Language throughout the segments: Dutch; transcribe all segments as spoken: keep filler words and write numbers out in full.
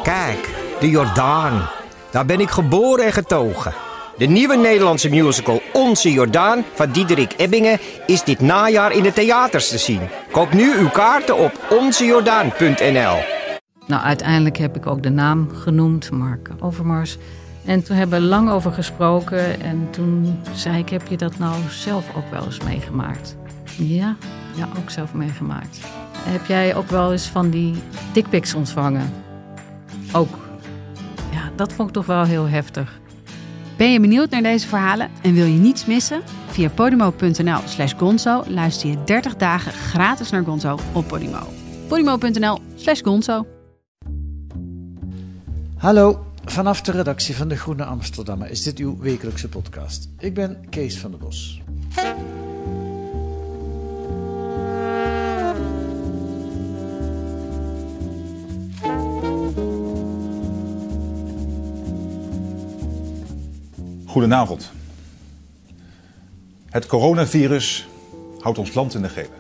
Kijk, de Jordaan. Daar ben ik geboren en getogen. De nieuwe Nederlandse musical Onze Jordaan van Diederik Ebbingen is dit najaar in de theaters te zien. Koop nu uw kaarten op onze jordaan punt n l. Nou, uiteindelijk heb ik ook de naam genoemd, Mark Overmars. En toen hebben we lang over gesproken. En toen zei ik, heb je dat nou zelf ook wel eens meegemaakt? Ja, ja, ook zelf meegemaakt. Heb jij ook wel eens van die dickpics ontvangen? Ook. Ja, dat vond ik toch wel heel heftig. Ben je benieuwd naar deze verhalen en wil je niets missen? Via podimo punt n l slash gonzo luister je dertig dagen gratis naar Gonzo op Podimo. podimo punt n l slash gonzo. Hallo, vanaf de redactie van De Groene Amsterdammer is dit uw wekelijkse podcast. Ik ben Kees van der Bos. Goedenavond. Het coronavirus houdt ons land in de greep.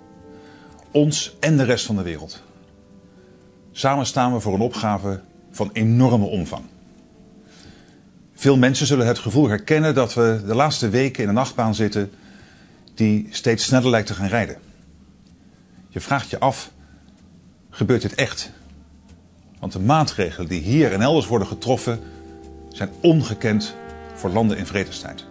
Ons en de rest van de wereld. Samen staan we voor een opgave van enorme omvang. Veel mensen zullen het gevoel herkennen dat we de laatste weken in een achtbaan zitten die steeds sneller lijkt te gaan rijden. Je vraagt je af, gebeurt dit echt? Want de maatregelen die hier en elders worden getroffen zijn ongekend voor landen in vredestijd.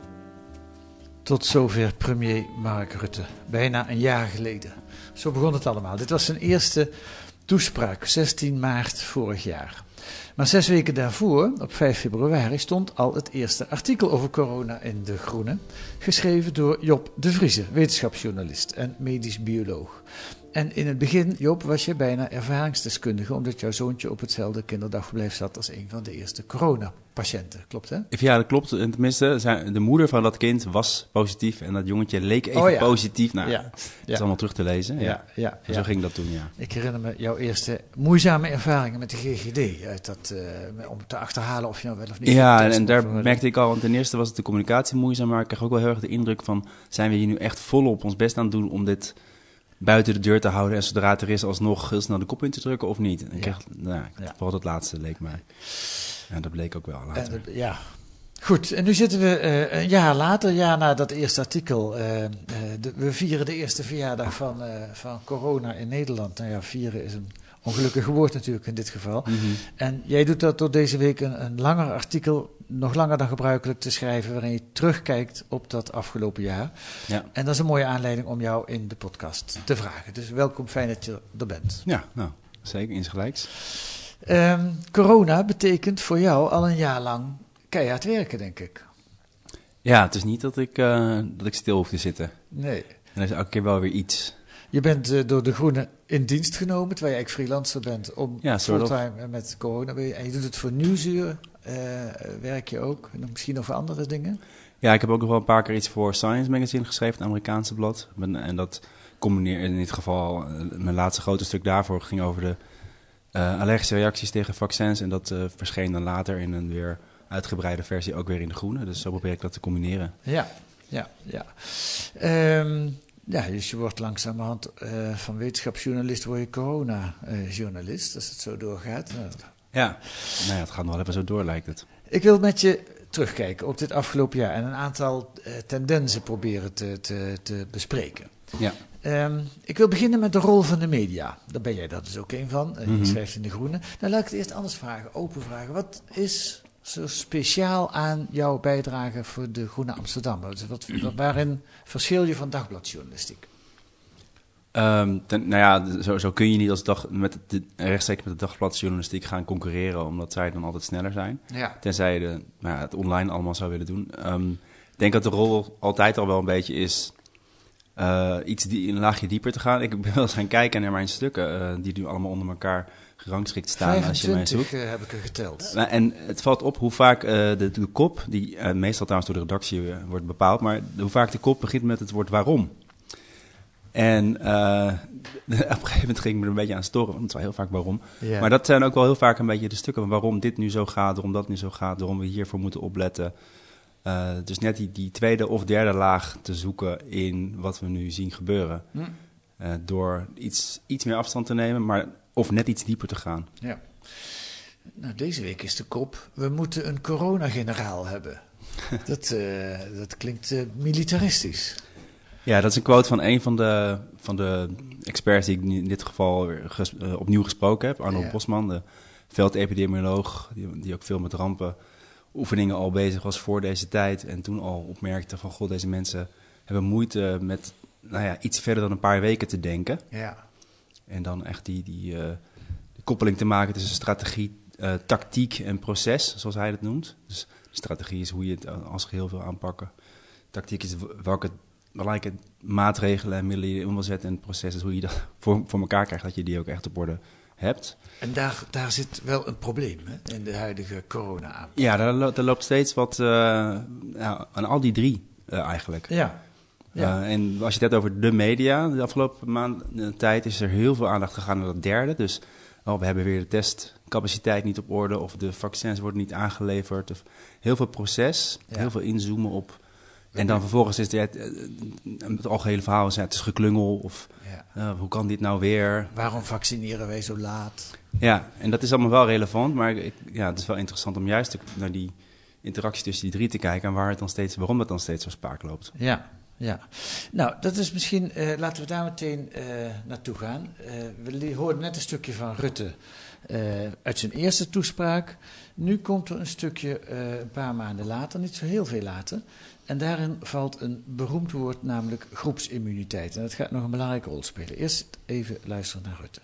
Tot zover premier Mark Rutte, bijna een jaar geleden. Zo begon het allemaal. Dit was zijn eerste toespraak, zestien maart vorig jaar. Maar zes weken daarvoor, op vijf februari, stond al het eerste artikel over corona in De Groene, geschreven door Job de Vrieze, wetenschapsjournalist en medisch bioloog. En in het begin, Job, was je bijna ervaringsdeskundige, omdat jouw zoontje op hetzelfde kinderdagverblijf zat als een van de eerste coronapatiënten. Klopt, hè? Ja, dat klopt. En tenminste, de moeder van dat kind was positief en dat jongetje leek even oh, ja. positief. Nou, ja. dat is ja. allemaal terug te lezen. Ja, ja, ja, ja. Zo ja. ging dat toen, ja. Ik herinner me jouw eerste moeizame ervaringen met de G G D, uit dat, uh, om te achterhalen of je nou wel of niet... Ja, en, en daar merkte ik al, want ten eerste was het de communicatie moeizaam, maar ik kreeg ook wel heel erg de indruk van, zijn we hier nu echt volop ons best aan het doen om dit buiten de deur te houden en zodra het er is alsnog heel snel de kop in te drukken of niet? En ik kreeg, ja. nou, ja. Vooral dat laatste leek mij. Ja, dat bleek ook wel later. En, ja. Goed, en nu zitten we uh, een jaar later, een jaar na dat eerste artikel. Uh, uh, de, we vieren de eerste verjaardag van, uh, van corona in Nederland. Nou ja, vieren is een ongelukkig woord natuurlijk in dit geval. Mm-hmm. En jij doet dat door deze week een, een langer artikel, nog langer dan gebruikelijk, te schrijven, waarin je terugkijkt op dat afgelopen jaar. Ja. En dat is een mooie aanleiding om jou in de podcast te vragen. Dus welkom, fijn dat je er bent. Ja, nou, zeker, insgelijks. Um, corona betekent voor jou al een jaar lang keihard werken, denk ik. Ja, het is niet dat ik, uh, dat ik stil hoef te zitten. Nee. En er is elke keer wel weer iets. Je bent uh, door De Groene in dienst genomen, terwijl je eigenlijk freelancer bent, om ja, fulltime of. met corona. En je doet het voor Nieuwsuur, uh, werk je ook, en misschien nog voor andere dingen? Ja, ik heb ook nog wel een paar keer iets voor Science Magazine geschreven, het Amerikaanse blad. En dat combineer in dit geval, mijn laatste grote stuk daarvoor ging over de uh, allergische reacties tegen vaccins. En dat uh, verscheen dan later in een weer uitgebreide versie ook weer in De Groene. Dus zo probeer ik dat te combineren. Ja, ja, ja. Um, ja, dus je wordt langzamerhand uh, van wetenschapsjournalist word je corona-journalist, uh, als het zo doorgaat. Nou, ja, nou ja, het gaat nog wel even zo door, lijkt het. Ik wil met je terugkijken op dit afgelopen jaar en een aantal uh, tendensen proberen te, te, te bespreken. Ja. Um, ik wil beginnen met de rol van de media. Daar ben jij dat dus ook een van. Uh, je mm-hmm. schrijft in De Groene. Nou, laat ik het eerst anders vragen, open vragen. Wat is zo speciaal aan jouw bijdrage voor De Groene Amsterdammer? Dus wat, waarin verschil je van dagbladjournalistiek? Um, ten, nou ja, zo, zo kun je niet als dag, met de, rechtstreeks met de dagbladjournalistiek gaan concurreren, omdat zij dan altijd sneller zijn. Ja. Tenzij je de, nou ja, het online allemaal zou willen doen. Um, ik denk dat de rol altijd al wel een beetje is uh, iets die een laagje dieper te gaan. Ik ben wel eens gaan kijken naar mijn stukken, uh, die nu allemaal onder elkaar gerangschikt staan. vijfentwintig als je mij zoekt. Uh, heb ik er geteld. Nou, en het valt op hoe vaak uh, de, de kop, die uh, meestal trouwens door de redactie uh, wordt bepaald, maar de, hoe vaak de kop begint met het woord waarom. En uh, op een gegeven moment ging ik me er een beetje aan storen, want het is wel heel vaak waarom. Yeah. Maar dat zijn ook wel heel vaak een beetje de stukken van waarom dit nu zo gaat, waarom dat nu zo gaat, waarom we hiervoor moeten opletten. Uh, dus net die, die tweede of derde laag te zoeken in wat we nu zien gebeuren. Hm. Uh, door iets, iets meer afstand te nemen, maar of net iets dieper te gaan. Ja. Nou, deze week is de kop, we moeten een coronageneraal hebben. dat, uh, dat klinkt uh, militaristisch. Ja, dat is een quote van een van de, van de experts die ik in dit geval ges, uh, opnieuw gesproken heb. Arnold ja. Bosman, de veldepidemioloog, die, die ook veel met rampenoefeningen al bezig was voor deze tijd. En toen al opmerkte van, god, deze mensen hebben moeite met nou ja, iets verder dan een paar weken te denken. Ja. En dan echt die, die, uh, die koppeling te maken tussen strategie, uh, tactiek en proces, zoals hij het noemt. Dus de strategie is hoe je het als geheel wil aanpakken. Tactiek is welke belangrijke maatregelen en middelen je in wil zetten. En het proces is hoe je dat voor, voor elkaar krijgt, dat je die ook echt op orde hebt. En daar, daar zit wel een probleem hè, in de huidige corona-aanpak. Ja, daar, lo- daar loopt steeds wat uh, nou, aan al die drie uh, eigenlijk. Ja. Ja. Uh, en als je het hebt over de media, de afgelopen maand, de tijd is er heel veel aandacht gegaan naar dat derde. Dus oh, we hebben weer de testcapaciteit niet op orde of de vaccins worden niet aangeleverd. Of heel veel proces, ja. heel veel inzoomen op. En dan vervolgens is het, het algehele verhaal is, het is geklungel of ja. uh, hoe kan dit nou weer? Waarom vaccineren wij zo laat? Ja, en dat is allemaal wel relevant, maar ik, ja, het is wel interessant om juist naar die interactie tussen die drie te kijken en waar het dan steeds, waarom dat dan steeds zo spaak loopt. Ja. Ja, nou dat is misschien, uh, laten we daar meteen uh, naartoe gaan. Uh, we hoorden net een stukje van Rutte uh, uit zijn eerste toespraak. Nu komt er een stukje uh, een paar maanden later, niet zo heel veel later. En daarin valt een beroemd woord, namelijk groepsimmuniteit. En dat gaat nog een belangrijke rol spelen. Eerst even luisteren naar Rutte.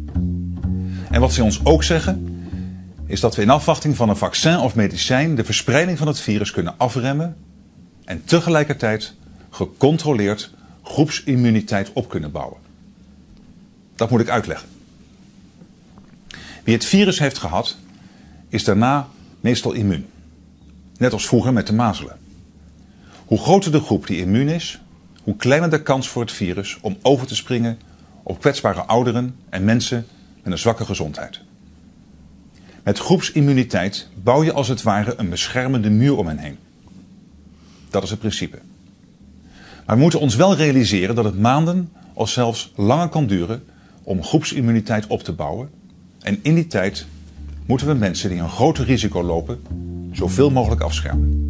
En wat ze ons ook zeggen, is dat we in afwachting van een vaccin of medicijn de verspreiding van het virus kunnen afremmen en tegelijkertijd gecontroleerd groepsimmuniteit op kunnen bouwen. Dat moet ik uitleggen. Wie het virus heeft gehad, is daarna meestal immuun. Net als vroeger met de mazelen. Hoe groter de groep die immuun is, hoe kleiner de kans voor het virus om over te springen op kwetsbare ouderen en mensen met een zwakke gezondheid. Met groepsimmuniteit bouw je als het ware een beschermende muur om hen heen. Dat is het principe. Maar we moeten ons wel realiseren dat het maanden of zelfs langer kan duren om groepsimmuniteit op te bouwen. En in die tijd moeten we mensen die een groter risico lopen zoveel mogelijk afschermen.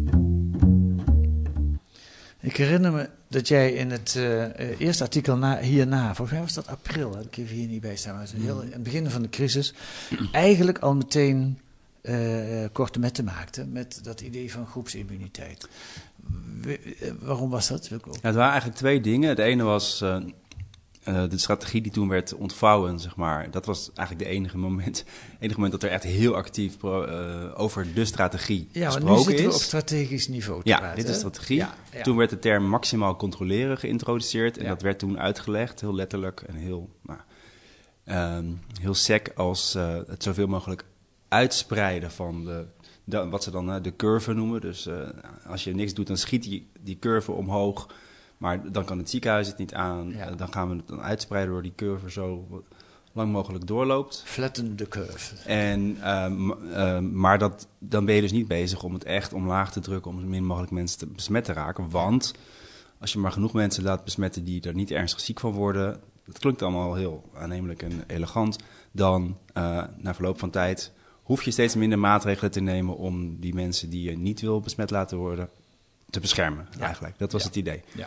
Ik herinner me dat jij in het uh, eerste artikel na, hierna, volgens mij was dat april, heb ik even hier niet bij staan, maar heel, in het begin van de crisis, eigenlijk al meteen uh, korte metten maakte met dat idee van groepsimmuniteit. Waarom was dat? Ja, het waren eigenlijk twee dingen. Het ene was uh, uh, de strategie die toen werd ontvouwen, zeg maar. Dat was eigenlijk de enige moment, enige moment dat er echt heel actief pro, uh, over de strategie ja, gesproken is. Ja, nu zitten we op strategisch niveau te Ja, praten, dit is hè? strategie. Ja, ja. Toen werd de term maximaal controleren geïntroduceerd. En ja. dat werd toen uitgelegd, heel letterlijk en heel, nou, um, heel sec als uh, het zoveel mogelijk uitspreiden van de... De, wat ze dan uh, de curve noemen. Dus uh, als je niks doet, dan schiet die, die curve omhoog. Maar dan kan het ziekenhuis het niet aan. Ja. Uh, dan gaan we het dan uitspreiden door die curve zo lang mogelijk doorloopt. Flatten the curve. En, uh, m- uh, maar dat, dan ben je dus niet bezig om het echt omlaag te drukken... om zo min mogelijk mensen te besmet te raken. Want als je maar genoeg mensen laat besmetten die er niet ernstig ziek van worden... dat klinkt allemaal heel aannemelijk en elegant... dan uh, na verloop van tijd... hoef je steeds minder maatregelen te nemen om die mensen die je niet wil besmet laten worden te beschermen, ja. eigenlijk. Dat was ja. het idee. Ja.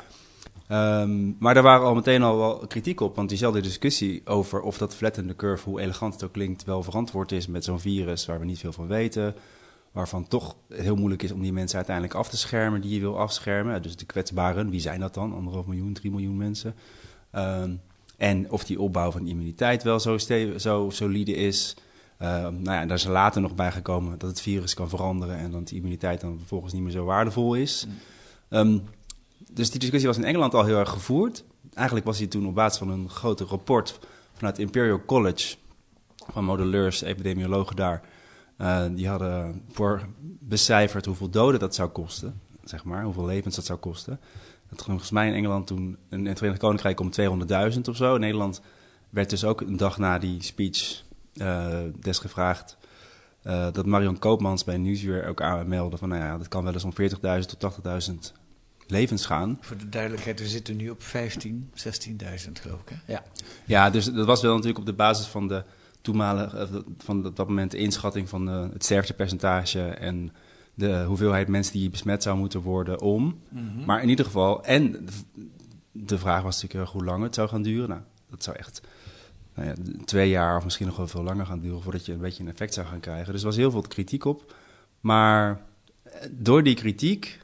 Um, maar daar waren al meteen al wel kritiek op, want diezelfde discussie over of dat flattende curve, hoe elegant het ook klinkt, wel verantwoord is met zo'n virus waar we niet veel van weten, waarvan toch heel moeilijk is om die mensen uiteindelijk af te schermen die je wil afschermen. Dus de kwetsbaren, wie zijn dat dan? Anderhalf miljoen, drie miljoen mensen. Um, en of die opbouw van immuniteit wel zo, ste- zo solide is... Uh, nou ja, en daar is er later nog bij gekomen dat het virus kan veranderen en dat de immuniteit dan vervolgens niet meer zo waardevol is. Um, dus die discussie was in Engeland al heel erg gevoerd. Eigenlijk was die toen op basis van een groot rapport vanuit Imperial College van modelleurs, epidemiologen daar. Uh, die hadden voor becijferd hoeveel doden dat zou kosten, zeg maar, hoeveel levens dat zou kosten. Dat ging volgens mij in Engeland toen, in het Verenigd Koninkrijk om tweehonderdduizend of zo. In Nederland werd dus ook een dag na die speech... Uh, desgevraagd uh, dat Marion Koopmans bij Nieuwsuur ook aanmeldde van, nou ja, dat kan wel eens om veertigduizend tot tachtigduizend levens gaan. Voor de duidelijkheid, we zitten nu op vijftien, zestienduizend geloof ik, hè? Ja. Ja, dus dat was wel natuurlijk op de basis van de toenmalige, van op dat moment de inschatting van uh, het sterftepercentage en de hoeveelheid mensen die besmet zou moeten worden om. Mm-hmm. Maar in ieder geval, en de, de vraag was natuurlijk hoe lang het zou gaan duren. Nou, dat zou echt nou ja, twee jaar of misschien nog wel veel langer gaan duren voordat je een beetje een effect zou gaan krijgen. Dus er was heel veel kritiek op. Maar door die kritiek,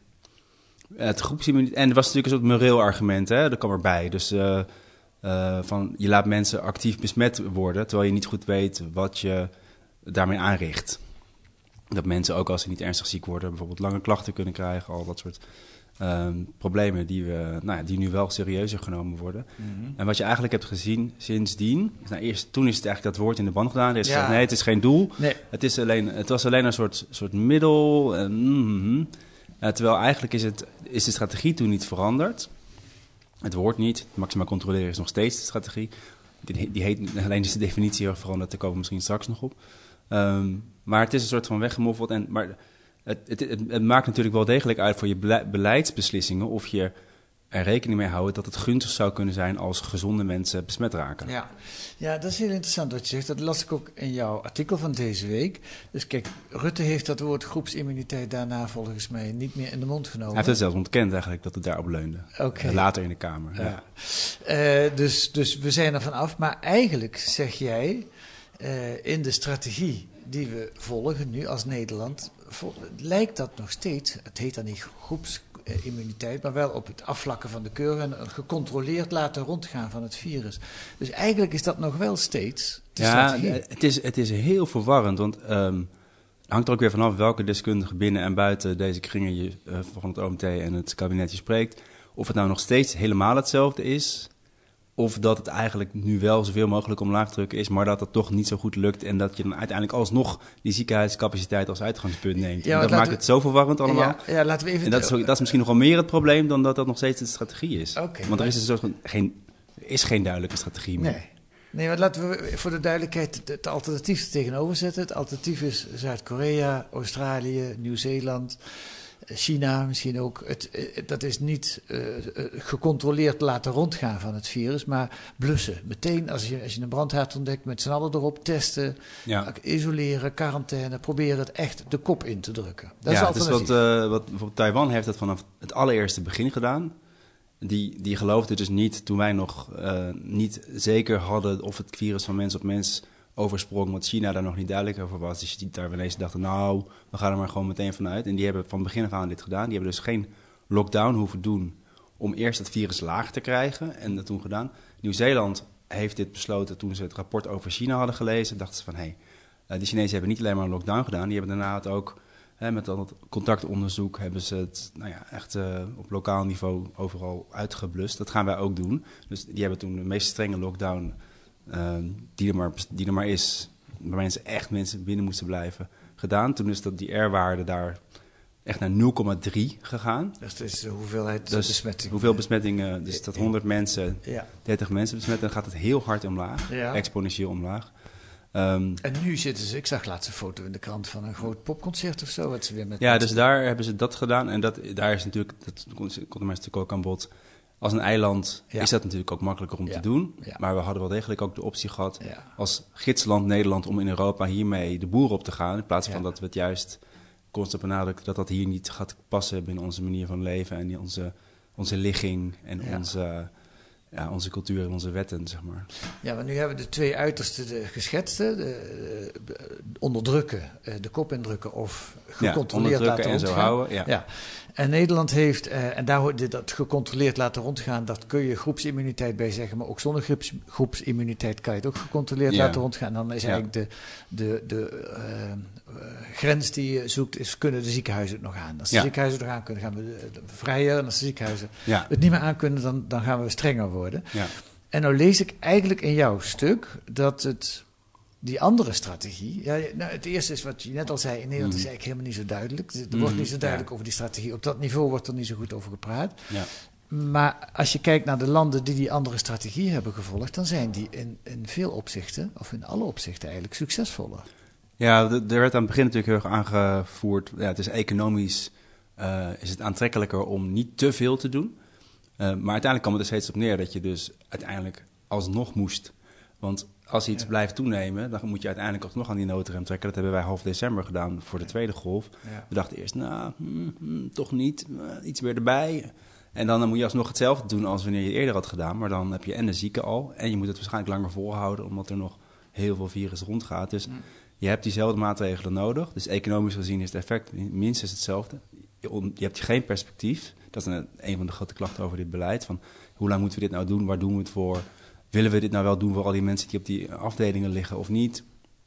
het groepsimmuniteit, en er was natuurlijk een soort moreel argument, hè, dat kwam erbij. Dus uh, uh, van je laat mensen actief besmet worden, terwijl je niet goed weet wat je daarmee aanricht. Dat mensen ook als ze niet ernstig ziek worden, bijvoorbeeld lange klachten kunnen krijgen, al dat soort um, problemen die, we, nou ja, die nu wel serieuzer genomen worden. Mm-hmm. En wat je eigenlijk hebt gezien sindsdien, nou eerst, toen is het eigenlijk dat woord in de band gedaan. Er is ja. gezegd, nee, het is geen doel. Nee. Het, is alleen, het was alleen een soort, soort middel. En, mm-hmm. uh, terwijl eigenlijk is, het, is de strategie toen niet veranderd. Het woord niet. Maximaal controleren is nog steeds de strategie. Die, die heet, alleen is de definitie heel veranderd. Daar komen we misschien straks nog op. Um, maar het is een soort van weggemoffeld. En, maar het, het, het, het maakt natuurlijk wel degelijk uit voor je beleidsbeslissingen of je er rekening mee houdt dat het gunstig zou kunnen zijn als gezonde mensen besmet raken. Ja. ja, dat is heel interessant wat je zegt. Dat las ik ook in jouw artikel van deze week. Dus kijk, Rutte heeft dat woord groepsimmuniteit daarna volgens mij niet meer in de mond genomen. Hij heeft het zelfs ontkend eigenlijk dat het daarop leunde. Okay. Later in de Kamer. Ja. Ja. Uh, dus, dus we zijn er vanaf. Maar eigenlijk zeg jij uh, in de strategie die we volgen nu als Nederland, vol, lijkt dat nog steeds, het heet dan niet groepsimmuniteit, maar wel op het afvlakken van de curve en gecontroleerd laten rondgaan van het virus. Dus eigenlijk is dat nog wel steeds de ja, strategie. Het is, het is heel verwarrend, want um, het hangt er ook weer vanaf welke deskundige binnen en buiten deze kringen je, uh, van het O M T en het kabinet je spreekt. Of het nou nog steeds helemaal hetzelfde is, of dat het eigenlijk nu wel zoveel mogelijk omlaag drukken is, maar dat het toch niet zo goed lukt en dat je dan uiteindelijk alsnog die ziekenhuiscapaciteit als uitgangspunt neemt. Ja, dat maakt we, het zo verwarrend allemaal. Ja, ja, laten we even en dat is, ook, dat is misschien nog wel meer het probleem dan dat dat nog steeds de strategie is. Okay, Want er is, een soort van geen, is geen duidelijke strategie meer. Nee. Nee, maar laten we voor de duidelijkheid het alternatief tegenover zetten. Het alternatief is Zuid-Korea, Australië, Nieuw-Zeeland, China misschien ook. Het, dat is niet uh, gecontroleerd laten rondgaan van het virus, maar blussen. Meteen als je, als je een brandhaard ontdekt, met z'n allen erop testen, ja. isoleren, quarantaine, proberen het echt de kop in te drukken. Dat ja, is alternatief. Dus wat, uh, wat bijvoorbeeld Taiwan heeft dat vanaf het allereerste begin gedaan. Die, die geloofde dus niet, toen wij nog uh, niet zeker hadden of het virus van mens op mens oversprong, want China daar nog niet duidelijk over was. Dus die Taiwanese dachten, nou, we gaan er maar gewoon meteen vanuit. En die hebben van begin af aan dit gedaan. Die hebben dus geen lockdown hoeven doen om eerst het virus laag te krijgen. En dat toen gedaan. Nieuw-Zeeland heeft dit besloten toen ze het rapport over China hadden gelezen. Dachten ze van, hé, hey, uh, de Chinezen hebben niet alleen maar een lockdown gedaan. Die hebben daarna het ook, hè, met dat contactonderzoek, hebben ze het nou ja, echt uh, op lokaal niveau overal uitgeblust. Dat gaan wij ook doen. Dus die hebben toen de meest strenge lockdown Uh, die, er maar, die er maar is, waarbij ze echt mensen binnen moesten blijven, gedaan. Toen is dat die R-waarde daar echt naar nul komma drie gegaan. Dus dat is de hoeveelheid dus besmettingen. Hoeveel besmettingen, dus dat honderd mensen, ja. dertig mensen besmetten, dan gaat het heel hard omlaag, ja. exponentieel omlaag. Um, en nu zitten ze, ik zag laatst een foto in de krant van een groot popconcert of zo. Wat ze weer met ja, dus daar hebben ze dat gedaan. En dat, daar is natuurlijk, dat komt er maar natuurlijk ook aan bod. Als een eiland ja. is dat natuurlijk ook makkelijker om ja. te doen. Ja. Maar we hadden wel degelijk ook de optie gehad ja. als gidsland Nederland om in Europa hiermee de boer op te gaan. In plaats van ja. dat we het juist constant benadrukken dat dat hier niet gaat passen binnen onze manier van leven en in onze, onze ligging en ja. onze, ja, onze cultuur en onze wetten, zeg maar. Ja, maar nu hebben we de twee uitersten de geschetste, de, de onderdrukken, de kop indrukken of gecontroleerd ja, laten en rondgaan. Zo houden, ja. ja. En Nederland heeft, uh, en daar hoort dat gecontroleerd laten rondgaan, dat kun je groepsimmuniteit bij zeggen, maar ook zonder groeps, groepsimmuniteit kan je het ook gecontroleerd ja. laten rondgaan. En dan is ja. eigenlijk de, de, de uh, uh, grens die je zoekt, is kunnen de ziekenhuizen het nog aan. Als de ja. ziekenhuizen het nog aan kunnen, gaan we vrijer. En als de ziekenhuizen ja. het niet meer aan kunnen, dan, dan gaan we strenger worden. Ja. En nou lees ik eigenlijk in jouw stuk dat het die andere strategie, ja, nou, het eerste is wat je net al zei, in Nederland mm. is eigenlijk helemaal niet zo duidelijk. Er mm. wordt niet zo duidelijk ja. over die strategie. Op dat niveau wordt er niet zo goed over gepraat. Ja. Maar als je kijkt naar de landen die die andere strategie hebben gevolgd, dan zijn die in, in veel opzichten, of in alle opzichten eigenlijk, succesvoller. Ja, er werd aan het begin natuurlijk heel erg aangevoerd, ja, het is economisch, uh, is het aantrekkelijker om niet te veel te doen. Uh, maar uiteindelijk kwam het er steeds op neer dat je dus uiteindelijk alsnog moest. Want als iets Ja. blijft toenemen, dan moet je uiteindelijk alsnog aan die noodrem trekken. Dat hebben wij half december gedaan voor de tweede golf. Ja. We dachten eerst, nou, hmm, hmm, toch niet, uh, iets weer erbij. En dan, dan moet je alsnog hetzelfde doen als wanneer je eerder had gedaan. Maar dan heb je en de zieken al, en je moet het waarschijnlijk langer volhouden, omdat er nog heel veel virus rondgaat. Dus mm. je hebt diezelfde maatregelen nodig. Dus economisch gezien is het effect minstens hetzelfde. Je, je hebt geen perspectief. Dat is een, een van de grote klachten over dit beleid. Van, hoe lang moeten we dit nou doen? Waar doen we het voor? Willen we dit nou wel doen voor al die mensen die op die afdelingen liggen of niet?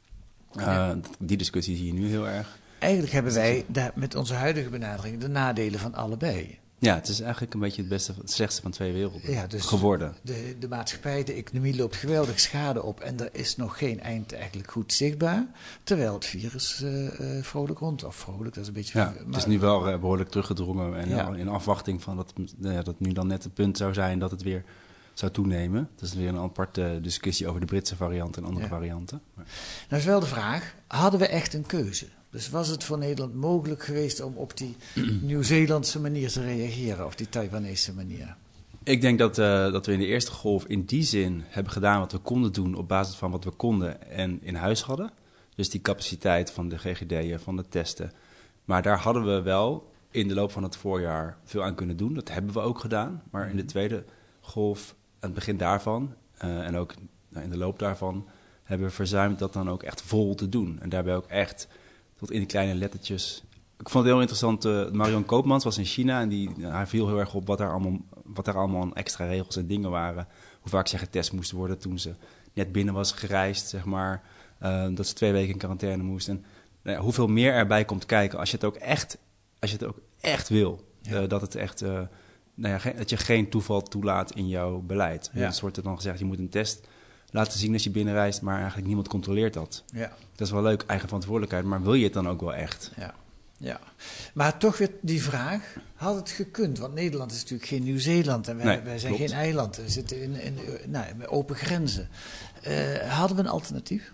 Uh, die discussie zie je nu heel erg. Eigenlijk hebben wij daar met onze huidige benadering de nadelen van allebei. Ja, het is eigenlijk een beetje het beste, het slechtste van twee werelden ja, dus geworden. De, de maatschappij, de economie loopt geweldig schade op en er is nog geen eind eigenlijk goed zichtbaar. Terwijl het virus uh, uh, vrolijk rond, of vrolijk, dat is een beetje... Ja, maar, het is nu wel uh, behoorlijk teruggedrongen en ja. in afwachting van dat, uh, dat nu dan net het punt zou zijn dat het weer zou toenemen. Dat is weer een aparte discussie over de Britse variant en andere ja. varianten. Maar... Nou is wel de vraag, hadden we echt een keuze? Dus was het voor Nederland mogelijk geweest om op die Nieuw-Zeelandse manier te reageren, of die Taiwanese manier? Ik denk dat, uh, dat we in de eerste golf in die zin hebben gedaan wat we konden doen op basis van wat we konden en in huis hadden. Dus die capaciteit van de G G D'en, van de testen. Maar daar hadden we wel in de loop van het voorjaar veel aan kunnen doen. Dat hebben we ook gedaan. Maar in de tweede golf, aan het begin daarvan uh, en ook nou, in de loop daarvan, hebben we verzuimd dat dan ook echt vol te doen. En daarbij ook echt tot in die kleine lettertjes. Ik vond het heel interessant, uh, Marion Koopmans was in China en die, uh, hij viel heel erg op wat daar allemaal, wat daar allemaal aan extra regels en dingen waren. Hoe vaak ze getest moesten worden toen ze net binnen was gereisd, zeg maar. Uh, dat ze twee weken in quarantaine moest. En nou ja, hoeveel meer erbij komt kijken als je het ook echt, als je het ook echt wil. Ja. Uh, dat het echt, uh, nou ja, ge- dat je geen toeval toelaat in jouw beleid. Ja. Dus wordt er dan gezegd, je moet een test laten zien als je binnenreist, maar eigenlijk niemand controleert dat. Ja. Dat is wel leuk, eigen verantwoordelijkheid, maar wil je het dan ook wel echt? Ja. Ja, maar toch weer die vraag, had het gekund? Want Nederland is natuurlijk geen Nieuw-Zeeland en wij, nee, wij zijn klopt. geen eiland. We zitten in, in nou, met open grenzen. Uh, hadden we een alternatief?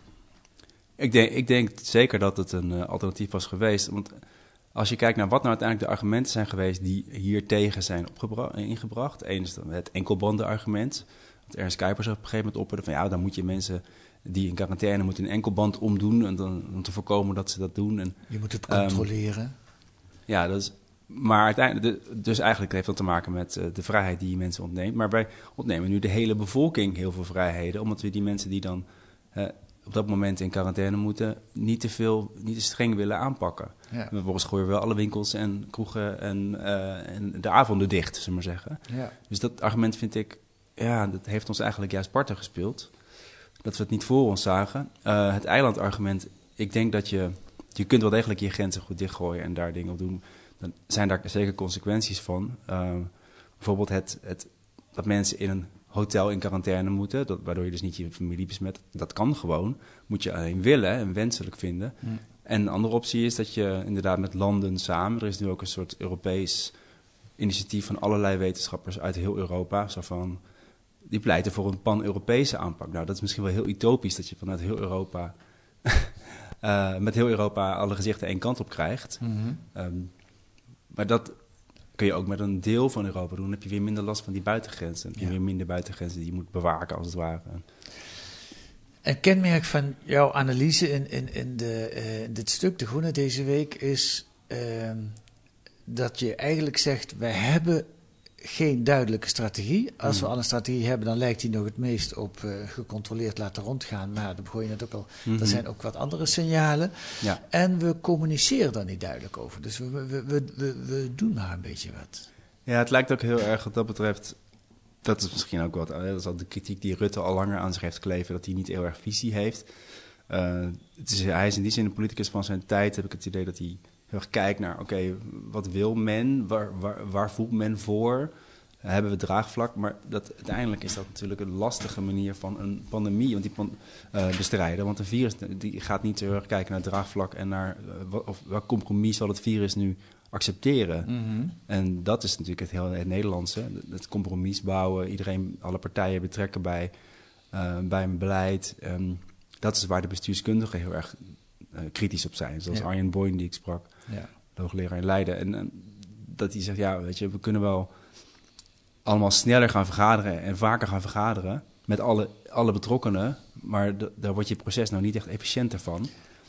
Ik denk, ik denk zeker dat het een uh, alternatief was geweest. Want als je kijkt naar wat nou uiteindelijk de argumenten zijn geweest die hier tegen zijn opgebra- ingebracht. Eén is het enkelbandenargument. Want Ernst Kuipers op een gegeven moment opperde van ja, dan moet je mensen die in quarantaine moeten een enkelband omdoen en dan, om te voorkomen dat ze dat doen. En, je moet het controleren. Um, ja, dat is, maar uiteindelijk, de, dus eigenlijk heeft dat te maken met uh, de vrijheid die je mensen ontneemt. Maar wij ontnemen nu de hele bevolking heel veel vrijheden, omdat we die mensen die dan uh, op dat moment in quarantaine moeten, niet te veel, niet te streng willen aanpakken. Ja. Vervolgens gooien we wel alle winkels en kroegen en, uh, en de avonden dicht, zullen we maar zeggen. Ja. Dus dat argument vind ik, ja, dat heeft ons eigenlijk juist parten gespeeld. Dat we het niet voor ons zagen. Uh, het eilandargument, ik denk dat je... Je kunt wel degelijk je grenzen goed dichtgooien en daar dingen op doen. Dan zijn daar zeker consequenties van. Uh, bijvoorbeeld het, het, dat mensen in een hotel in quarantaine moeten, dat, waardoor je dus niet je familie besmet. Dat kan gewoon. Moet je alleen willen en wenselijk vinden. Hmm. En een andere optie is dat je inderdaad met landen samen... Er is nu ook een soort Europees initiatief van allerlei wetenschappers uit heel Europa. Zo van... Die pleiten voor een pan-Europese aanpak. Nou, dat is misschien wel heel utopisch dat je vanuit heel Europa... uh, met heel Europa alle gezichten één kant op krijgt. Mm-hmm. Um, maar dat kun je ook met een deel van Europa doen. Dan heb je weer minder last van die buitengrenzen. Dan heb je ja. weer minder buitengrenzen die je moet bewaken, als het ware. Een kenmerk van jouw analyse in, in, in, de, uh, in dit stuk, De Groene, deze week... is uh, dat je eigenlijk zegt, wij hebben... geen duidelijke strategie. Als mm. we al een strategie hebben, dan lijkt die nog het meest op uh, gecontroleerd laten rondgaan. Maar dan begon je net ook al, mm-hmm. er zijn ook wat andere signalen. Ja. En we communiceren daar niet duidelijk over. Dus we, we, we, we, we doen maar een beetje wat. Ja, het lijkt ook heel erg wat dat betreft... Dat is misschien ook wat... Dat is al de kritiek die Rutte al langer aan zich heeft kleven... dat hij niet heel erg visie heeft. Uh, het is, hij is in die zin een politicus van zijn tijd. Heb ik het idee dat hij... heel erg kijkt naar, oké, okay, wat wil men? Waar, waar, waar voelt men voor? Uh, hebben we draagvlak? Maar dat, uiteindelijk is dat natuurlijk een lastige manier van een pandemie want die pan, uh, bestrijden. Want een virus die gaat niet heel erg kijken naar draagvlak en naar uh, wat, of welk compromis zal het virus nu accepteren. Mm-hmm. En dat is natuurlijk het hele het Nederlandse. Het compromis bouwen, iedereen, alle partijen betrekken bij, uh, bij een beleid. Um, dat is waar de bestuurskundigen heel erg uh, kritisch op zijn. Zoals ja. Arjen Boyn die ik sprak, ja. de hoogleraar in Leiden. En, en dat hij zegt, ja, weet je, we kunnen wel allemaal sneller gaan vergaderen en vaker gaan vergaderen met alle alle betrokkenen, maar d- daar wordt je proces nou niet echt efficiënter van.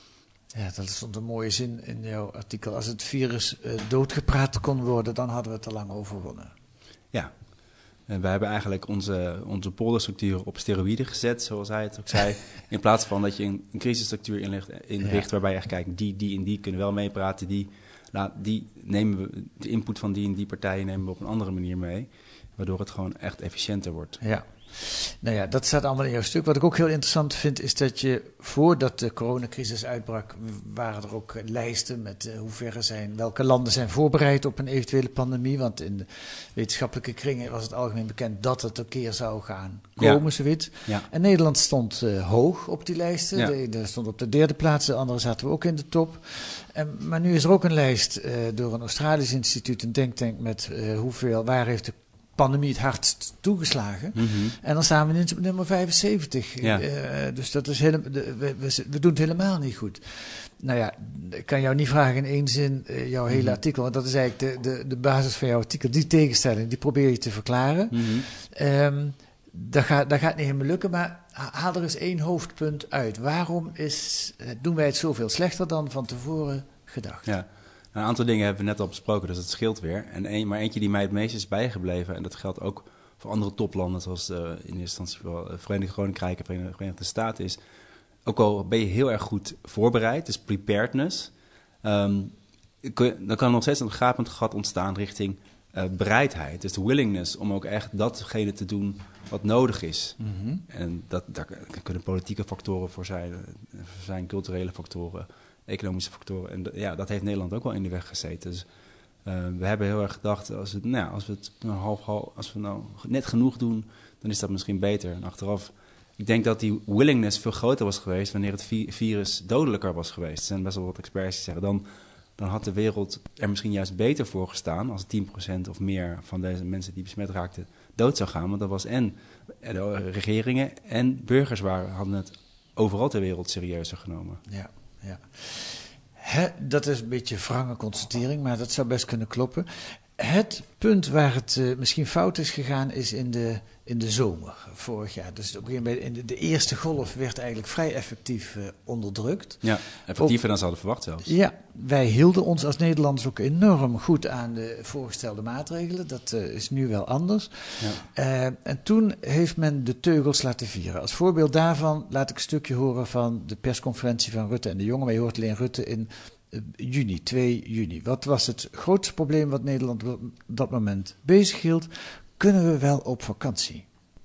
Ja, dat stond een mooie zin in jouw artikel. Als het virus uh, doodgepraat kon worden, dan hadden we het er lang overwonnen. Ja, en wij hebben eigenlijk onze, onze polderstructuur op steroïden gezet, zoals hij het ook zei. In plaats van dat je een, een crisisstructuur inricht, inricht ja. waarbij je echt kijkt, die, die en die kunnen wel meepraten. Die, nou, die nemen we, de input van die en die partijen nemen we op een andere manier mee. Waardoor het gewoon echt efficiënter wordt. Ja. Nou ja, dat staat allemaal in jouw stuk. Wat ik ook heel interessant vind, is dat je voordat de coronacrisis uitbrak, waren er ook lijsten met uh, hoe ver zijn, welke landen zijn voorbereid op een eventuele pandemie. Want in de wetenschappelijke kringen was het algemeen bekend dat het een keer zou gaan komen, ja. zoiets. Ja. En Nederland stond uh, hoog op die lijsten. Ja. De, de stond op de derde plaats, de andere zaten we ook in de top. En, maar nu is er ook een lijst uh, door een Australisch instituut, een denktank met uh, hoeveel, waar heeft de pandemie het hardst toegeslagen. Mm-hmm. En dan staan we in nummer vijfenzeventig. Ja. Uh, dus dat is helemaal, we, we, we doen het helemaal niet goed. Nou ja, ik kan jou niet vragen in één zin uh, jouw hele mm-hmm. artikel, want dat is eigenlijk de, de, de basis van jouw artikel. Die tegenstelling, die probeer je te verklaren. Mm-hmm. Um, dat, gaat, dat gaat niet helemaal lukken, maar haal er eens één hoofdpunt uit. Waarom is, doen wij het zoveel slechter dan van tevoren gedacht? Ja. Een aantal dingen hebben we net al besproken, dus dat scheelt weer. En een, maar eentje die mij het meest is bijgebleven, en dat geldt ook voor andere toplanden, zoals uh, in eerste instantie voor Verenigd Koninkrijk en Verenigde, Verenigde Staten is. Ook al ben je heel erg goed voorbereid, dus preparedness, um, dan kan er nog steeds een gapend gat ontstaan richting uh, bereidheid. Dus de willingness om ook echt datgene te doen wat nodig is. Mm-hmm. En dat, daar kunnen politieke factoren voor zijn, voor zijn culturele factoren, economische factoren. En d- ja, dat heeft Nederland ook wel in de weg gezeten. Dus uh, we hebben heel erg gedacht, als, het, nou, als we het nou half, half, als we nou net genoeg doen, dan is dat misschien beter. En achteraf, ik denk dat die willingness veel groter was geweest wanneer het vi- virus dodelijker was geweest. Er zijn best wel wat experts die zeggen, dan, dan had de wereld er misschien juist beter voor gestaan als tien procent of meer van deze mensen die besmet raakten dood zou gaan. Want dat was en de regeringen en burgers waren, hadden het overal ter wereld serieuzer genomen. Ja. Ja. He, dat is een beetje wrange constatering, maar dat zou best kunnen kloppen. Het punt waar het uh, misschien fout is gegaan is in de, in de zomer vorig jaar. Dus op een gegeven moment in de, de eerste golf werd eigenlijk vrij effectief uh, onderdrukt. Ja, effectiever ook, dan ze hadden verwacht zelfs. Ja, wij hielden ons als Nederlanders ook enorm goed aan de voorgestelde maatregelen. Dat uh, is nu wel anders. Ja. Uh, en toen heeft men de teugels laten vieren. Als voorbeeld daarvan laat ik een stukje horen van de persconferentie van Rutte en de Jonge. Wij hoort alleen Rutte in juni, twee juni. Wat was het grootste probleem wat Nederland op dat moment bezig hield? Kunnen we wel op vakantie?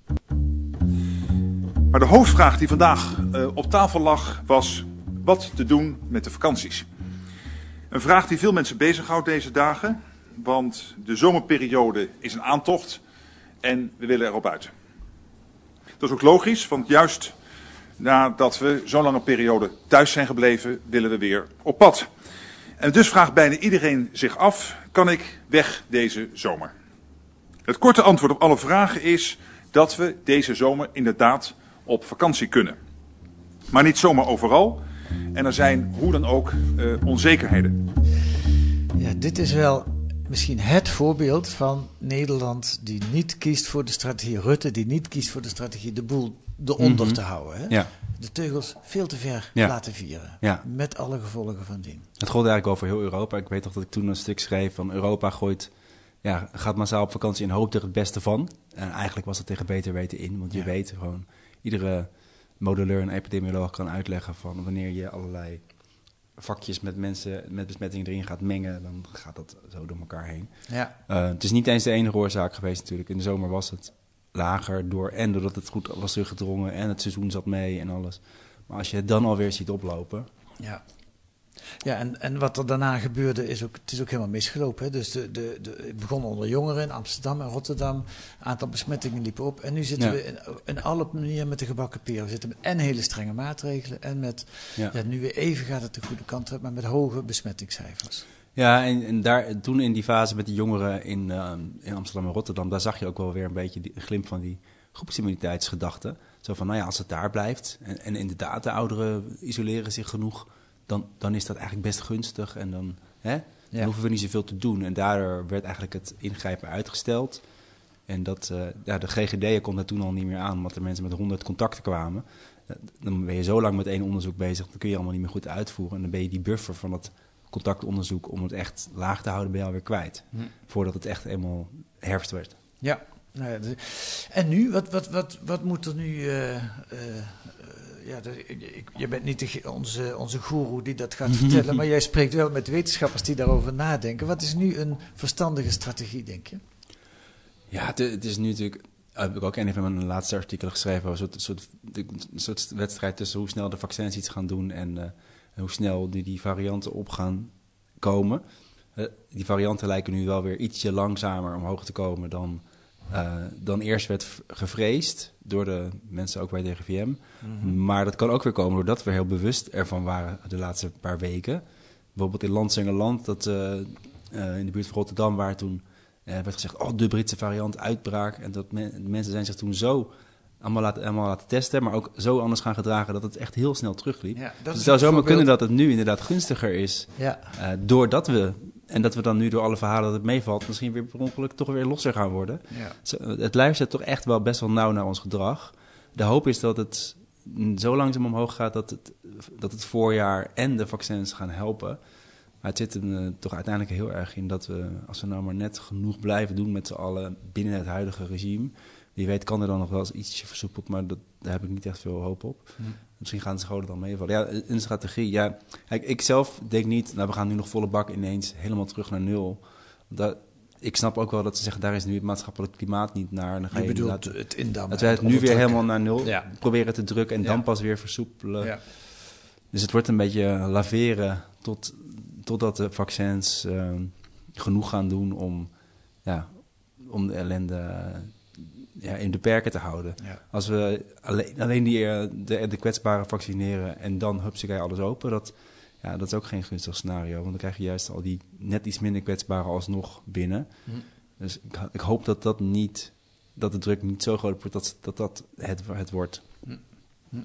Maar de hoofdvraag die vandaag uh, op tafel lag was wat te doen met de vakanties. Een vraag die veel mensen bezighoudt deze dagen, want de zomerperiode is een aantocht en we willen erop uit. Dat is ook logisch, want juist nadat we zo'n lange periode thuis zijn gebleven, willen we weer op pad. En dus vraagt bijna iedereen zich af, kan ik weg deze zomer? Het korte antwoord op alle vragen is dat we deze zomer inderdaad op vakantie kunnen. Maar niet zomaar overal. En er zijn hoe dan ook uh, onzekerheden. Ja, dit is wel misschien het voorbeeld van Nederland die niet kiest voor de strategie Rutte, die niet kiest voor de strategie de boel eronder mm-hmm. te houden. Hè? Ja. De teugels veel te ver ja. laten vieren. Ja. Met alle gevolgen van dien. Het gold eigenlijk wel voor heel Europa. Ik weet toch dat ik toen een stuk schreef van Europa gooit, ja, gaat massaal op vakantie en hoopt er het beste van. En eigenlijk was het tegen beter weten in. Want je ja. weet gewoon, iedere modelleur en epidemioloog kan uitleggen van wanneer je allerlei vakjes met mensen met besmettingen erin gaat mengen, dan gaat dat zo door elkaar heen. Ja. Uh, het is niet eens de enige oorzaak geweest natuurlijk. In de zomer was het lager door en doordat het goed was teruggedrongen en het seizoen zat mee en alles. Maar als je het dan alweer ziet oplopen. Ja, ja en, en wat er daarna gebeurde is ook, het is ook helemaal misgelopen. Hè? Dus de, de, de, het begon onder jongeren in Amsterdam en Rotterdam. Een aantal besmettingen liepen op. En nu zitten ja. we in, in alle manieren met de gebakken peren. We zitten met en hele strenge maatregelen en met, ja. Ja, nu weer even gaat het de goede kant op, maar met hoge besmettingscijfers. Ja, en, en daar, toen in die fase met die jongeren in, uh, in Amsterdam en Rotterdam, daar zag je ook wel weer een beetje die, een glimp van die groepsimmuniteitsgedachte. Zo van, nou ja, als het daar blijft en, en inderdaad de ouderen isoleren zich genoeg, dan, dan is dat eigenlijk best gunstig en dan, hè, dan ja. hoeven we niet zoveel te doen. En daardoor werd eigenlijk het ingrijpen uitgesteld. En dat, uh, ja, de G G D'en kon er toen al niet meer aan, omdat er mensen met honderd contacten kwamen. Uh, dan ben je zo lang met één onderzoek bezig, dan kun je allemaal niet meer goed uitvoeren. En dan ben je die buffer van het contactonderzoek om het echt laag te houden, ben je alweer kwijt. Hm. Voordat het echt eenmaal herfst werd. Ja. Nou ja, dus, en nu? Wat, wat, wat, wat moet er nu... Uh, uh, ja, de, ik, je bent niet de, onze, onze goeroe die dat gaat vertellen, maar jij spreekt wel met wetenschappers die daarover nadenken. Wat is nu een verstandige strategie, denk je? Ja, het, het is nu natuurlijk... Heb ik ook een van mijn laatste artikelen geschreven over een soort, soort, een soort wedstrijd tussen hoe snel de vaccins iets gaan doen en uh, hoe snel die, die varianten op gaan komen. Uh, die varianten lijken nu wel weer ietsje langzamer omhoog te komen dan, uh, dan eerst werd gevreesd door de mensen ook bij het R I V M. Mm-hmm. Maar dat kan ook weer komen doordat we heel bewust ervan waren de laatste paar weken. Bijvoorbeeld in Landsengerland, dat uh, uh, in de buurt van Rotterdam, waar toen uh, werd gezegd, oh, de Britse variant uitbraak. En dat men, mensen zijn zich toen zo allemaal laten, allemaal laten testen, maar ook zo anders gaan gedragen dat het echt heel snel terugliep. Ja, dus het zou zomaar kunnen dat het nu inderdaad gunstiger is, ja. uh, doordat we... En dat we dan nu door alle verhalen dat het meevalt, misschien weer per ongeluk toch weer losser gaan worden. Ja. Zo, het luistert toch echt wel best wel nauw naar ons gedrag. De hoop is dat het zo langzaam omhoog gaat dat het, dat het voorjaar en de vaccins gaan helpen. Maar het zit hem uh, toch uiteindelijk heel erg in dat we, als we nou maar net genoeg blijven doen met z'n allen binnen het huidige regime. Wie weet kan er dan nog wel eens ietsje versoepeld, maar dat, daar heb ik niet echt veel hoop op. Hm. Misschien gaan de scholen dan meevallen. Ja, een strategie. Ja, kijk, ik zelf denk niet, nou, we gaan nu nog volle bak ineens helemaal terug naar nul. Dat, ik snap ook wel dat ze zeggen, daar is nu het maatschappelijk klimaat niet naar. Dan ga je, je bedoelt het indammen. Dat wij het nu weer helemaal naar nul ja. proberen te drukken en ja. dan pas weer versoepelen. Ja. Dus het wordt een beetje laveren tot, totdat de vaccins uh, genoeg gaan doen om, ja, om de ellende ja, in de perken te houden. Ja. Als we alleen, alleen die, de, de kwetsbaren vaccineren en dan hupsakee alles open, dat, ja, dat is ook geen gunstig scenario. Want dan krijg je juist al die net iets minder kwetsbaren alsnog binnen. Hm. Dus ik, ik hoop dat dat niet, dat de druk niet zo groot wordt dat dat, dat het, het wordt. Hm. Hm.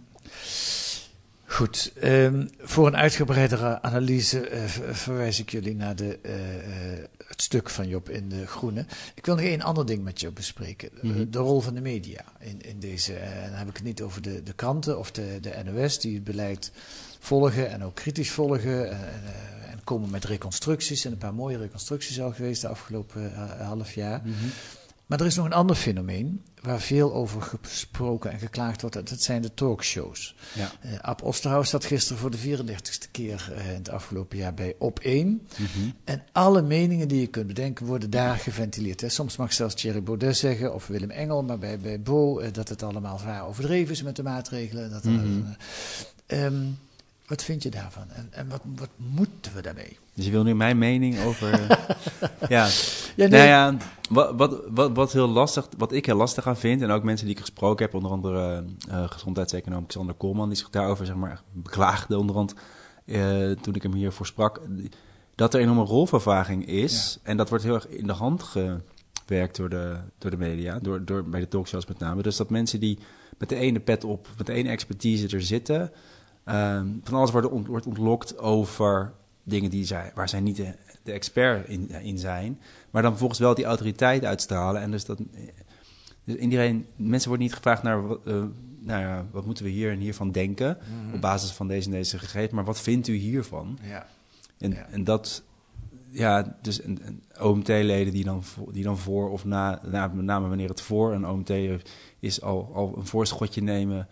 Goed, um, voor een uitgebreidere analyse uh, verwijs ik jullie naar de, uh, uh, het stuk van Job in De Groene. Ik wil nog één ander ding met je bespreken. Mm-hmm. De rol van de media in, in deze. Uh, dan heb ik het niet over de, de kranten of de, de N O S die het beleid volgen en ook kritisch volgen. Uh, uh, en komen met reconstructies. En een paar mooie reconstructies al geweest de afgelopen uh, half jaar. Mm-hmm. Maar er is nog een ander fenomeen waar veel over gesproken en geklaagd wordt. Dat zijn de talkshows. Ja. Uh, Ab Osterhaus zat gisteren voor de vierendertigste keer uh, in het afgelopen jaar bij Op één. Mm-hmm. En alle meningen die je kunt bedenken worden daar geventileerd. Hè. Soms mag zelfs Thierry Baudet zeggen of Willem Engel, maar bij, bij Bo uh, dat het allemaal zwaar overdreven is met de maatregelen. Dat mm-hmm. uh, um, Wat vind je daarvan? En, en wat, wat moeten we daarmee? Dus je wil nu mijn mening over... ja, ja, nee. nou ja wat, wat, wat, wat, heel lastig, wat ik heel lastig aan vind, en ook mensen die ik gesproken heb, onder andere uh, gezondheidseconoom Xander Koolman, die zich daarover zeg maar, beklaagde onderhand, uh, toen ik hem hiervoor sprak, dat er een enorme rolvervaging is. Ja. En dat wordt heel erg in de hand gewerkt door de, door de media, door, door, bij de talkshows met name. Dus dat mensen die met de ene pet op, met de ene expertise er zitten... Um, van alles wordt, ont, wordt ontlokt over dingen die zij, waar zij niet de, de expert in, in zijn, maar dan vervolgens wel die autoriteit uitstralen. En dus dat dus iedereen, mensen worden niet gevraagd naar uh, nou ja, wat moeten we hier en hiervan denken, mm-hmm. op basis van deze en deze gegevens, maar wat vindt u hiervan? Ja. En, ja. en dat, ja, dus een, een O M T-leden die dan, die dan voor of na, na, met name wanneer het voor een O M T is, al, al een voorschotje nemen.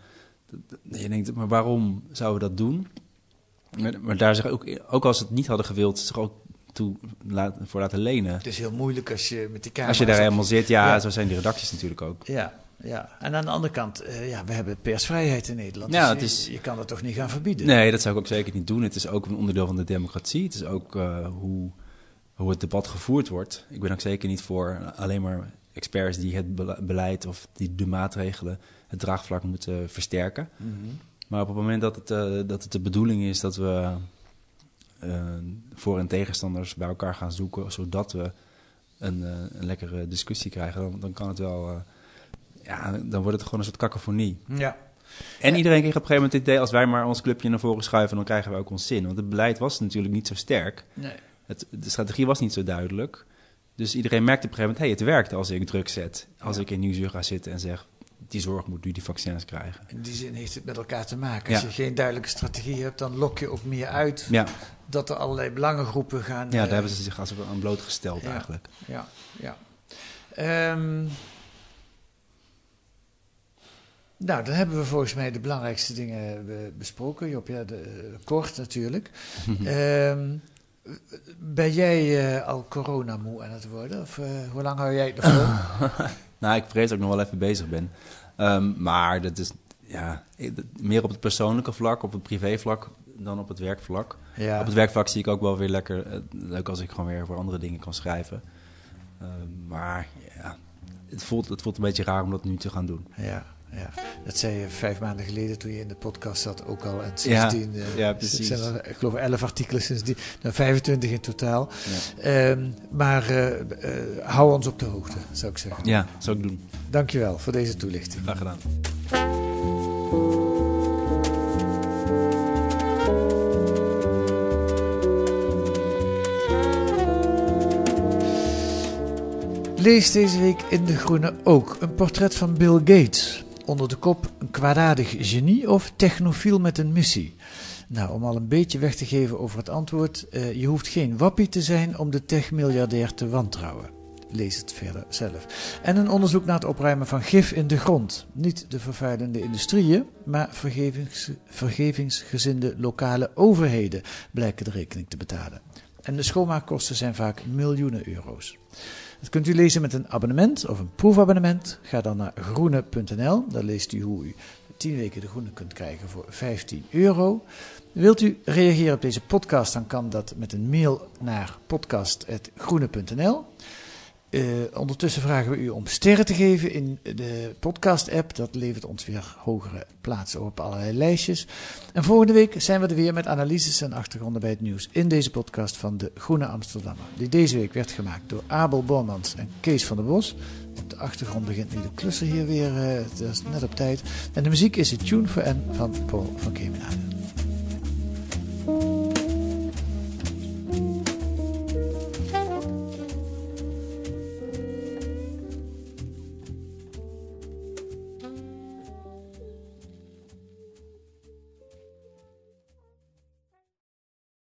Je denkt, maar waarom zouden we dat doen? Maar, maar daar zich ook, ook als ze het niet hadden gewild, zich ook toe laat, voor laten lenen. Het is heel moeilijk als je met die camera... Als je daar helemaal zit, ja, ja, zo zijn die redacties natuurlijk ook. Ja, ja. En aan de andere kant, uh, ja, we hebben persvrijheid in Nederland. Ja, dus het is, je, je kan dat toch niet gaan verbieden? Nee, dat zou ik ook zeker niet doen. Het is ook een onderdeel van de democratie. Het is ook uh, hoe, hoe het debat gevoerd wordt. Ik ben ook zeker niet voor alleen maar experts die het beleid of die de maatregelen... het draagvlak moeten versterken. Mm-hmm. Maar op het moment dat het, uh, dat het de bedoeling is dat we uh, voor- en tegenstanders bij elkaar gaan zoeken, zodat we een, uh, een lekkere discussie krijgen, dan, dan kan het wel, uh, ja, dan wordt het gewoon een soort kakofonie. Ja. En ja. Iedereen kreeg op een gegeven moment het idee, als wij maar ons clubje naar voren schuiven, dan krijgen we ook ons zin. Want het beleid was natuurlijk niet zo sterk. Nee. Het, de strategie was niet zo duidelijk. Dus iedereen merkt op een gegeven moment, hey, het werkt als ik druk zet. Als ja. ik in Nieuwsuur ga zitten en zeg, die zorg moet nu die vaccins krijgen. In die zin heeft het met elkaar te maken. Als ja. je geen duidelijke strategie hebt, dan lok je ook meer uit ja. dat er allerlei belangengroepen gaan... Ja, daar uh, hebben ze zich als aan blootgesteld ja, eigenlijk. Ja, ja. Um, nou, dan hebben we volgens mij de belangrijkste dingen besproken. Job, ja, de, kort natuurlijk. um, ben jij uh, al coronamoe aan het worden? Of uh, hoe lang hou jij het nog vol? Nou, ik vrees dat ik nog wel even bezig ben. Um, maar dat is ja, meer op het persoonlijke vlak, op het privévlak, dan op het werkvlak. Ja. Op het werkvlak zie ik ook wel weer lekker uh, leuk als ik gewoon weer voor andere dingen kan schrijven. Uh, maar ja, het voelt, het voelt een beetje raar om dat nu te gaan doen. Ja, ja. Dat zei je vijf maanden geleden toen je in de podcast zat ook al. En sindsdien ja, uh, ja, precies. zijn er, ik geloof, elf artikelen sindsdien. Nou, vijfentwintig in totaal. Ja. Um, maar uh, uh, hou ons op de hoogte, zou ik zeggen. Ja, zou ik doen. Dankjewel voor deze toelichting. Graag gedaan. Lees deze week in De Groene ook een portret van Bill Gates. Onder de kop een kwaadaardig genie of technofiel met een missie. Nou, om al een beetje weg te geven over het antwoord. Uh, je hoeft geen wappie te zijn om de techmiljardair te wantrouwen. Lees het verder zelf. En een onderzoek naar het opruimen van gif in de grond. Niet de vervuilende industrieën, maar vergevings, vergevingsgezinde lokale overheden blijken de rekening te betalen. En de schoonmaakkosten zijn vaak miljoenen euro's. Dat kunt u lezen met een abonnement of een proefabonnement. Ga dan naar groene punt n l. Daar leest u hoe u tien weken De Groene kunt krijgen voor vijftien euro. Wilt u reageren op deze podcast, dan kan dat met een mail naar podcast punt groene punt n l. Uh, ondertussen vragen we u om sterren te geven in de podcast-app. Dat levert ons weer hogere plaatsen op allerlei lijstjes. En volgende week zijn we er weer met analyses en achtergronden bij het nieuws in deze podcast van De Groene Amsterdammer. Die deze week werd gemaakt door Abel Bormans en Kees van der Bos. Op de achtergrond begint nu de klusser hier weer, uh, dat is net op tijd. En de muziek is het Tune for N van Paul van Kemenade.